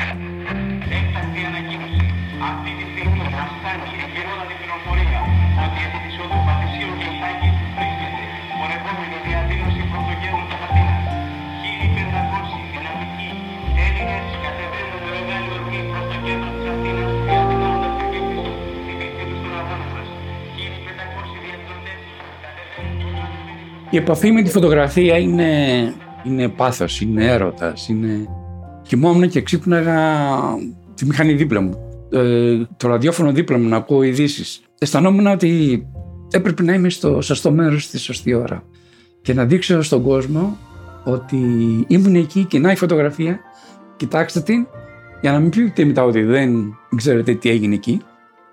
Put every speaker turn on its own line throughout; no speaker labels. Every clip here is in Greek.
Έκτακτη ανακοίνωση. Αυτή τη στιγμή μας φτάνει εγκαιρότατη πληροφορία ότι επί της οδού Πατησίου και Ιθάκη βρίσκεται πορευόμενη διαδήλωση πρωτογέννων της Αθήνας. 1.500 δυναμικοί Έλληνες κατεβαίνουν με μεγάλη ορμή προς το κέντρο της Αθήνας, διαδηλώνοντας επίσης την πίστη τους στον αγώνα μας. 1.500 διαδηλωτές κατεβαίνουν.
Η επαφή με τη φωτογραφία είναι πάθος, είναι έρωτας, είναι... Κοιμόμουν και ξύπναγα τη μηχανή δίπλα μου, το ραδιόφωνο δίπλα μου να ακούω ειδήσεις. Αισθανόμουν ότι έπρεπε να είμαι στο σωστό μέρος στη σωστή ώρα και να δείξω στον κόσμο ότι ήμουν εκεί και να η φωτογραφία, κοιτάξτε την, για να μην πείτε μετά ότι δεν ξέρετε τι έγινε εκεί.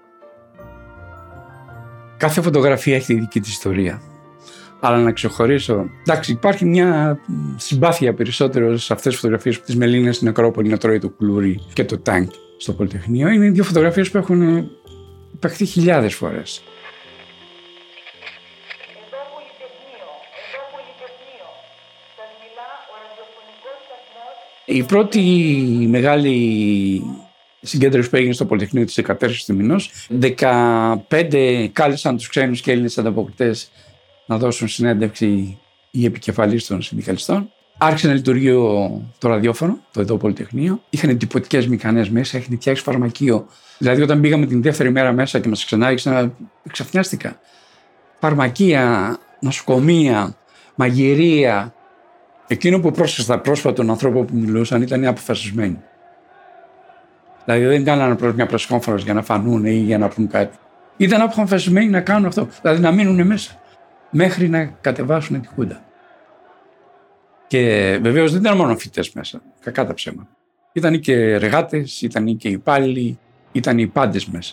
Κάθε φωτογραφία έχει τη δική της ιστορία. Αλλά να ξεχωρίσω. Εντάξει, υπάρχει μια συμπάθεια περισσότερο σε αυτές τις φωτογραφίες της Μελίνας στην Ακρόπολη να τρώει το κουλούρι και το τάγκ στο Πολυτεχνείο. Είναι δύο φωτογραφίες που έχουν παιχθεί χιλιάδες φορές. Η πρώτη μεγάλη συγκέντρωση που έγινε στο Πολυτεχνείο της 14 του μηνός, 15 κάλεσαν τους ξένους και Έλληνες ανταποκριτές να δώσουν συνέντευξη οι επικεφαλείς των συνδικαλιστών. Άρχισε να λειτουργεί το ραδιόφωνο, το εδώ Πολυτεχνείο. Είχαν εντυπωτικές μηχανές μέσα, είχαν φτιάξει φαρμακείο. Δηλαδή, όταν πήγαμε την δεύτερη μέρα μέσα και μας ξανάρχισαν, εξαφνιάστηκα. Φαρμακεία, νοσοκομεία, μαγειρία. Εκείνο που πρόσεξα πρόσφατα τον ανθρώπο που μιλούσαν ήταν αποφασισμένοι. Δηλαδή, δεν κάνανε μια πρεσκόμφωνος για να φανούν ή για να πούν κάτι. Ήταν αποφασισμένοι να κάνουν αυτό, δηλαδή να μείνουν μέσα, μέχρι να κατεβάσουν τη Χούντα. Και βεβαίως δεν ήταν μόνο φοιτητές μέσα, κακά τα ψέματα. Ήταν και εργάτες, ήταν και υπάλληλοι, ήταν οι πάντες μέσα.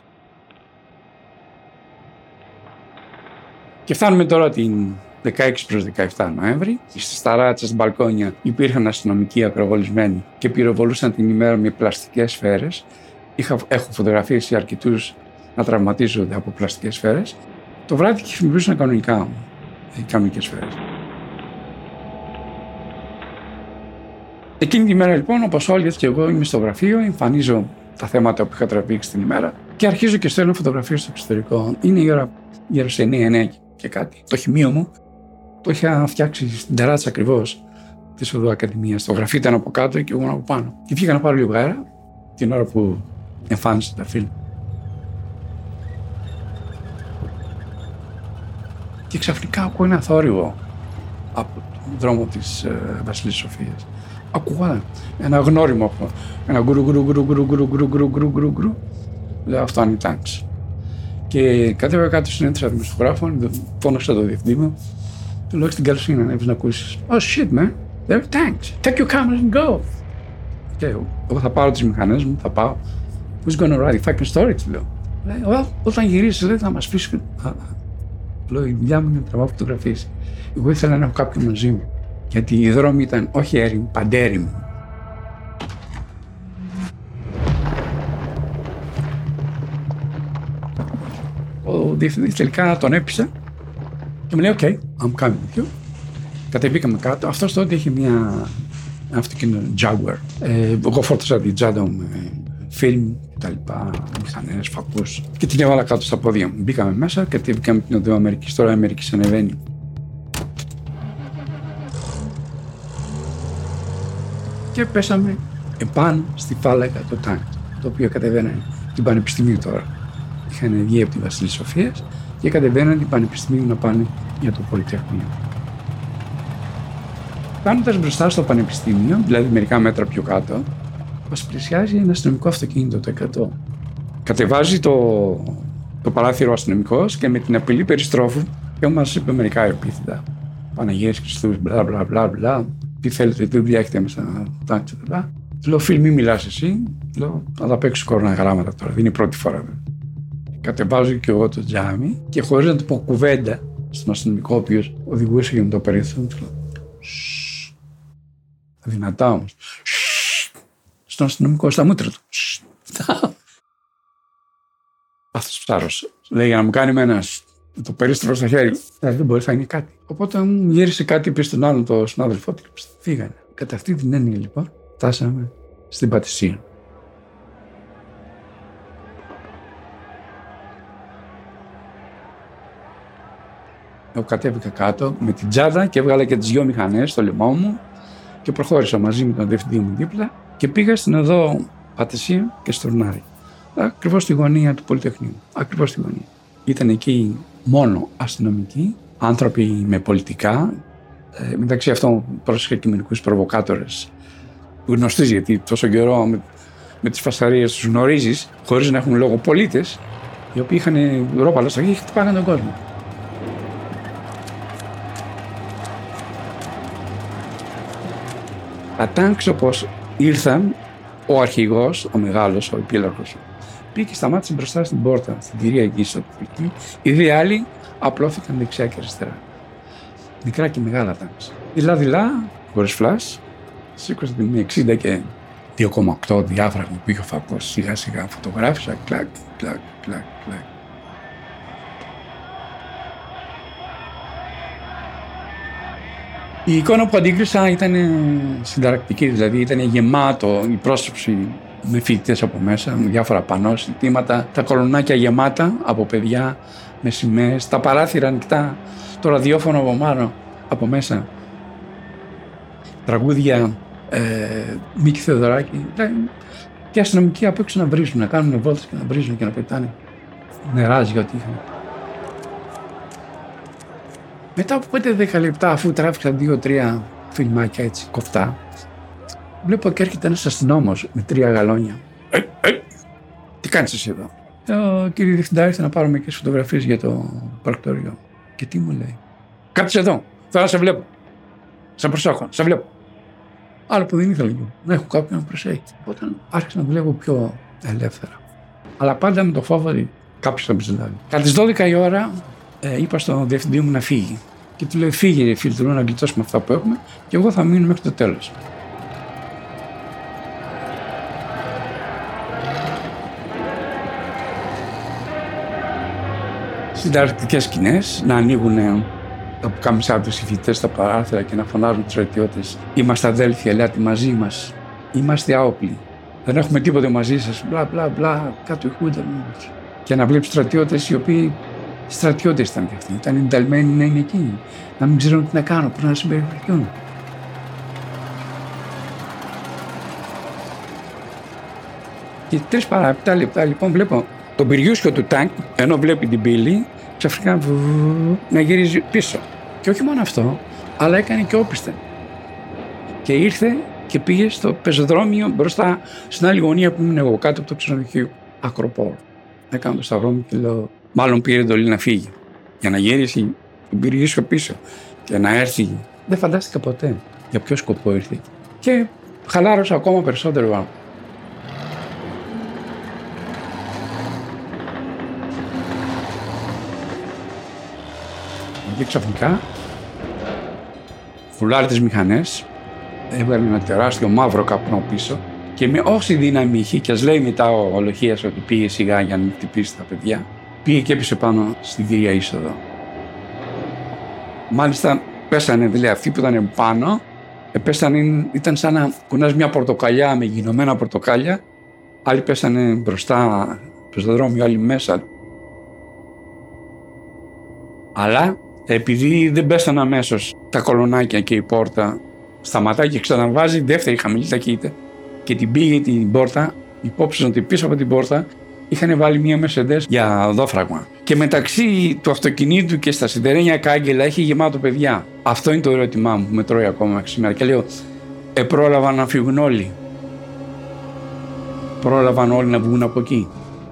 Και φτάνουμε τώρα την 16 προς 17 Νοέμβρη. Στις ταράτσες, στα μπαλκόνια υπήρχαν αστυνομικοί ακροβολισμένοι και πυροβολούσαν την ημέρα με πλαστικές σφαίρες. Έχω φωτογραφίσει αρκετούς να τραυματίζονται από πλαστικές σφαίρες. Το βράδυ χρησιμοποιούσαν κανονικά κανονικές σφαίρες. Εκείνη τη μέρα λοιπόν, όπως όλοι, έτσι και εγώ είμαι στο γραφείο, εμφανίζω τα θέματα που είχα τραβήξει την ημέρα και αρχίζω και στέλνω φωτογραφίες στο εξωτερικό. Είναι η ώρα γύρω σε 9 και κάτι. Το χημείο μου το είχα φτιάξει στην τεράτσα ακριβώς της Οδού Ακαδημίας. Το γραφείο ήταν από κάτω και εγώ από πάνω. Και βγήκα να πάρω λίγο αέρα την ώρα που εμφάνισα τα φιλμ. Και ξαφνικά ακούω ένα θόρυβο από τον δρόμο της Βασιλής Σοφίας. Ακούγα ένα γνώριμο αυτό. Ένα γκουρου. Λέω αυτό είναι οι τάγκς. Και κατέβηκα κάτω στην έντρηση δημοσιογράφων, φώναξα το διευθυντή μου. Του λέω στην καλοσύνη να ανέβεις να ακούσεις. Oh shit man, there are tanks. Take your cameras and go. Και εγώ θα πάρω τις μηχανές μου, θα πάω. Who's gonna write the fucking story, του λέω. Well, όταν γυρίσεις δεν θα μας πεις. Λέω, η δουλειά μου είναι να τραβάω φωτογραφίες. Εγώ ήθελα να έχω κάποιον μαζί μου. Γιατί οι δρόμοι ήταν όχι έρημοι, παντέρημοι. Ο διευθυντής τελικά τον έπεισα και μου λέει: OK, I'm coming with you. Κατεβήκαμε κάτω. Αυτός τότε είχε ένα αυτοκίνητο Jaguar. Εγώ φόρτωσα την τσάντα μου με φιλμ, τα λοιπά, μηχανές, φακούς και την έβαλα κάτω στα πόδια μου. Μπήκαμε μέσα, κατεβήκαμε την Οδό Αμερικής. Τώρα η Αμερική ανεβαίνει. Και πέσαμε επάνω στη φάλαγγα το τάγκ, το οποίο κατεβαίνανε την Πανεπιστημίου τώρα. Είχαν βγει από τη Βασιλής Σοφίας και κατεβαίνανε την Πανεπιστημίου να πάνε για το Πολυτεχνείο. Φτάνοντας μπροστά στο Πανεπιστήμιο, δηλαδή μερικά μέτρα πιο κάτω, μας πλησιάζει ένα αστυνομικό αυτοκίνητο το 100. Κατεβάζει το παράθυρο αστυνομικός και με την απειλή περιστρόφου και μας είπε μερικά επίθετα. Παναγίας Χριστούς, μπλα μπλα μπλα μπλα. Τι θέλετε, τι δουλειά έχετε μέσα, τάξη, μπλα. Του λέω, φίλ, μη μιλάς εσύ. Λέω, θα τα παίξω κορώνα γράμματα τώρα, δεν είναι η πρώτη φορά. Κατεβάζω και εγώ το τζάμι και χωρίς να του πω κουβέντα στον αστυνομικό, ο οποίος οδηγούσε για το περίθαλψο, του λέω, δυνατά όμως. Στον αστυνομικό, στα μούτρα του. Αυτός ψάρωσε. Λέει, για να μου κάνει με ένας το περίστροφο στο χέρι, δεν μπορεί, θα είναι κάτι. Οπότε μου γύρισε κάτι πίσω στον άλλον, τον συνάδελφό του. Φύγανε. Κατά αυτή την έννοια λοιπόν, φτάσαμε στην Πατησία. Εγώ κατέβηκα κάτω με την τσάντα και έβγαλα και τις 2 μηχανές στο λαιμό μου και προχώρησα μαζί με τον διευθυντή μου δίπλα και πήγα στην οδό Πατησίου και Στουρνάρη. Ακριβώς στη γωνία του Πολυτεχνείου. Ακριβώς στη γωνία. Ήταν εκεί μόνο αστυνομικοί, άνθρωποι με πολιτικά. Μεταξύ αυτών πρόσεχε και μερικούς προβοκάτορες. Γνωστείς, γιατί τόσο καιρό με τις φασαρίες τους γνωρίζεις, χωρίς να έχουν λόγο, πολίτες, οι οποίοι είχαν ρόπαλα στο χέρι και χτυπάγαν τον κόσμο. Τα τάγκς όπως ήρθαν, ο αρχηγός, ο μεγάλος, ο επίλαρχος, πήγε και σταμάτησε μπροστά στην πόρτα, στην κυρία εκεί στο Πολυτεχνείο. Οι δύο άλλοι απλώθηκαν δεξιά και αριστερά. Μικρά και μεγάλα τάγκς. Δειλά-δειλά, χωρίς φλας, σήκωσε την 60 και 2,8 διάφραγμα που είχε ο φακός. Σιγά-σιγά φωτογράφησα, κλακ, κλακ, κλακ, κλακ. Η εικόνα που αντίκρισα ήταν συνταρακτική, δηλαδή ήταν γεμάτο η πρόσωψη με φοιτητές από μέσα, με διάφορα πανό, συντήματα, τα κολονάκια γεμάτα από παιδιά με σημαίες, τα παράθυρα ανοιχτά, το ραδιόφωνο από μάνα, από μέσα. Τραγούδια Μίκη Θεοδωράκη και αστυνομικοί από έξω να βρίζουν, να κάνουν βόλτες και να βρίζουν και να πετάνε νεράζια ό,τι είχαν. Μετά από 5-10 λεπτά, αφού τράβηξα 2-3 φιλμάκια έτσι κοφτά, βλέπω και έρχεται ένας αστυνόμος με 3 γαλόνια. Τι κάνεις εσύ εδώ? Κύριε Διευθυντά, ήρθε να πάρω μερικές φωτογραφίες για το πρακτορείο. Και τι μου λέει? Κάτσε εδώ, τώρα σε βλέπω. Σε προσέχω, σε βλέπω. Άλλο που δεν ήθελα να έχω κάποιον να προσέχει. Οπότε άρχισα να δουλεύω πιο ελεύθερα. Αλλά πάντα με το φόβο ότι κάποιος θα με συλλάβει. Κατά τις 12 η ώρα είπα στον διευθυντή μου να φύγει. Και του λέω: φύγε, φίλε, να γλιτώσουμε αυτά που έχουμε και εγώ θα μείνω μέχρι το τέλος. Συνταρακτικές σκηνές, να ανοίγουν τα πουκάμισά τους οι φοιτητές στα παράθυρα και να φωνάζουν τους στρατιώτες: είμαστε αδέλφια, ελάτε μαζί μας. Είμαστε άοπλοι. Δεν έχουμε τίποτε μαζί σας. Μπλα μπλα μπλα. Κάτω η χούντα. Και να βλέπεις στρατιώτες οι οποίοι στρατιώτες ήταν και αυτοί. Ήταν ενταλμένοι να είναι εκεί. Να μην ξέρουν τι να κάνουν, πώς να συμπεριφερθούν. Και 3 παρά 7 λεπτά λοιπόν βλέπω τον πυριούσιο του τάγκ, ενώ βλέπει την πύλη, ξαφνικά να γυρίζει πίσω. Και όχι μόνο αυτό, αλλά έκανε και όπισθεν. Και ήρθε και πήγε στο πεζοδρόμιο μπροστά στην άλλη γωνία που ήμουν εγώ, κάτω από το ξενοδοχείο Ακροπόλ. Έκανα το σταυρό μου και λέω: μάλλον πήρε εντολή να φύγει. Για να γυρίσει τον πυριούσιο πίσω και να έρθει. Δεν φαντάστηκα ποτέ για ποιο σκοπό ήρθε. Και χαλάρωσα ακόμα περισσότερο. Και ξαφνικά φουλάρει τις μηχανές, έβγαλε ένα τεράστιο μαύρο καπνό πίσω και με όση δύναμη είχε, και ας λέει μετά ο Ολοχίας ότι πήγε σιγά για να μην χτυπήσει τα παιδιά, πήγε και έπεσε πάνω στην κυρία είσοδο. Μάλιστα πέσανε, δηλαδή αυτοί που ήταν πάνω, πέσανε, ήταν σαν να κουνάς μια πορτοκαλιά με γινωμένα πορτοκάλια, άλλοι πέσανε μπροστά στο δρόμο, άλλοι μέσα. Αλλά επειδή δεν πέσανε αμέσως τα κολονάκια και η πόρτα, σταματάει και ξαναβάζει δεύτερη χαμηλή ταχύτητα και την πήγε την πόρτα, υπόψη ότι πίσω από την πόρτα είχαν βάλει μία Mercedes για δόφραγμα. Και μεταξύ του αυτοκινήτου και στα σιδερένια κάγκελα έχει γεμάτο παιδιά. Αυτό είναι το ερώτημά μου που με τρώει ακόμα σήμερα. Και λέω: πρόλαβαν να φύγουν όλοι? Πρόλαβαν όλοι να βγουν από εκεί?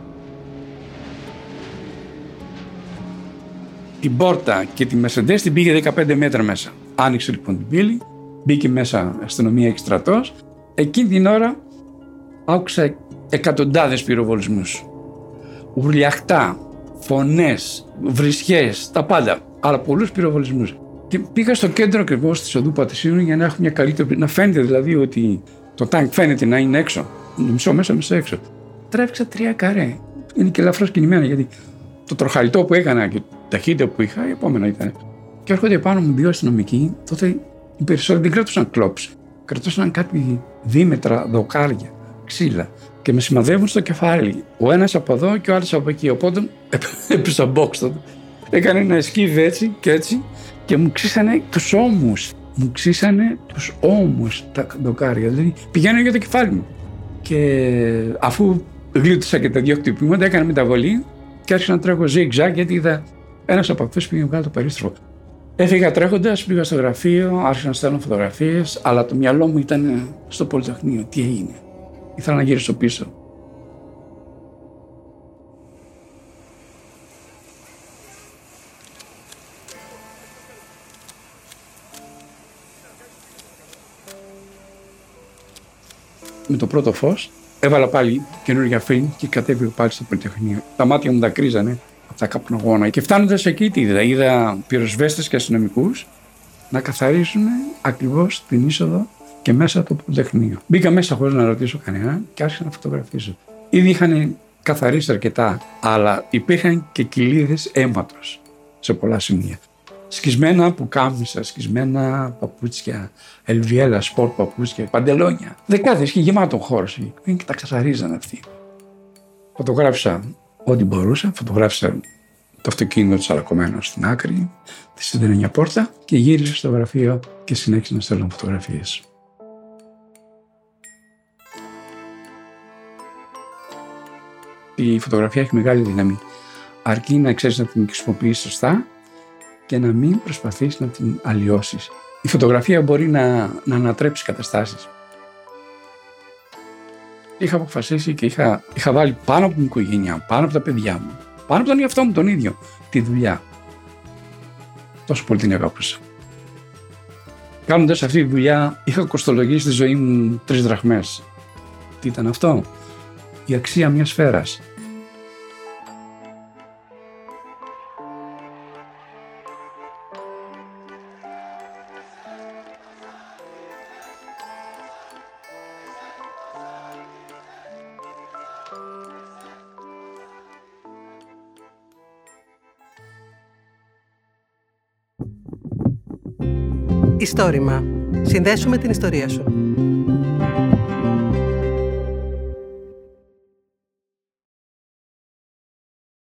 Την πόρτα και τη Mercedes την πήγε 15 μέτρα μέσα. Άνοιξε λοιπόν την πύλη, μπήκε μέσα αστυνομία και στρατός. Εκείνη την ώρα άκουσα εκατοντάδες πυροβολισμούς. Ουρλιαχτά, φωνές, βρισιές, τα πάντα. Αλλά πολλούς πυροβολισμούς. Και πήγα στο κέντρο ακριβώς της οδού Πατησίου για να έχω μια καλύτερη. Να φαίνεται δηλαδή ότι το τάγκ φαίνεται να είναι έξω. Μισό μέσα, μισό έξω. Τράβηξα 3 καρέ. Είναι και ελαφρώς κινημένα γιατί το τροχαλιτό που έκανα και ταχύτητα που είχα, η επόμενα ήταν. Και έρχονται πάνω μου 2 αστυνομικοί, τότε οι περισσότεροι δεν κρατούσαν κλόψη. Κρατούσαν κάτι δίμετρα, δοκάρια, ξύλα. Και με σημαδεύουν στο κεφάλι. Ο ένας από εδώ και ο άλλος από εκεί. Οπότε έπεσα box τότε. Έκανε ένα σκύβι έτσι και έτσι και μου ξύσανε τους ώμους. Μου ξύσανε τους ώμους τα δοκάρια. Δηλαδή πηγαίνω για το κεφάλι μου. Και αφού γλίτωσα και τα δύο χτυπήματα, έκανα μεταβολή και άρχισα να τρέχω zigzag γιατί είδα ένας από αυτούς πήγε βγάλει το περίστροφο. Έφυγα τρέχοντας, πήγα στο γραφείο, άρχισα να στέλνω φωτογραφίες, αλλά το μυαλό μου ήταν στο Πολυτεχνείο. Τι έγινε? Ήθελα να γυρίσω πίσω. Με το πρώτο φως έβαλα πάλι καινούργια φιλμ και κατέβηκα πάλι στο Πολυτεχνείο. Τα μάτια μου δακρύζανε από τα καπνογόνα. Και φτάνοντας εκεί, είδα πυροσβέστες και αστυνομικούς να καθαρίζουν ακριβώς την είσοδο και μέσα από το Πολυτεχνείο. Μπήκα μέσα χωρίς να ρωτήσω κανέναν και άρχισα να φωτογραφίζω. Ήδη είχαν καθαρίσει αρκετά, αλλά υπήρχαν και κοιλίδες αίματος σε πολλά σημεία. Σκισμένα πουκάμισα, σκισμένα παπούτσια, ελβιέλα, σπορτ παπούτσια, παντελόνια. Δεκάδες και γεμάτο χώρος και τα καθαρίζαν αυτοί. Φωτογράφησα ό,τι μπορούσα. Φωτογράφησα το αυτοκίνητο τσαλακωμένο στην άκρη, τη σιδερένια πόρτα και γύρισα στο γραφείο και συνέχισα να στέλνω φωτογραφίες. Η φωτογραφία έχει μεγάλη δύναμη. Αρκεί να ξέρεις να την χρησιμοποιείς σωστά και να μην προσπαθείς να την αλλοιώσεις. Η φωτογραφία μπορεί να ανατρέψει καταστάσεις. Είχα αποφασίσει και είχα βάλει πάνω από την οικογένεια, πάνω από τα παιδιά μου, πάνω από τον εαυτό μου τον ίδιο, τη δουλειά. Τόσο πολύ την αγάπησα. Κάνοντας αυτή τη δουλειά, είχα κοστολογήσει τη ζωή μου 3 δραχμές. Τι ήταν αυτό? Η αξία μιας σφαίρας.
Ιστόρημα. Συνδέσου με την ιστορία σου.